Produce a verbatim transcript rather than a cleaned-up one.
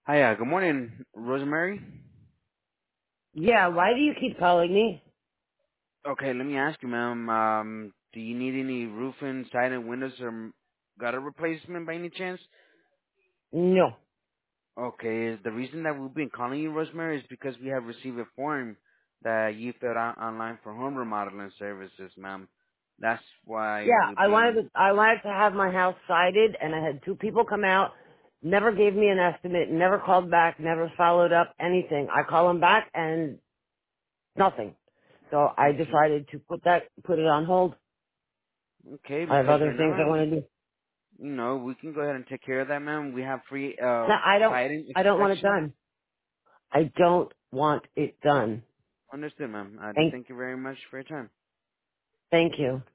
Hi, uh, good morning, Rosemary. Yeah, why do you keep calling me? Okay, let me ask you, ma'am. Um, do you need any roofing, siding, windows, or gutter replacement by any chance? No. Okay, the reason that we've been calling you, Rosemary, is because we have received a form that you filled out online for home remodeling services, ma'am. That's why Yeah, we've I wanted been. to, I wanted to have my house sided, and I had two people come out, never gave me an estimate, never called back, never followed up, anything. I call them back, and nothing. So I Okay, decided to put that, put it on hold. okay, I have because other right things I now, want to do. you know, we can go ahead and take care of that, ma'am. We have free uh No, I don't, siding I don't want it inspection. done. I don't want it done. Understood, ma'am. I do Thank, thank you very much for your time. thank you.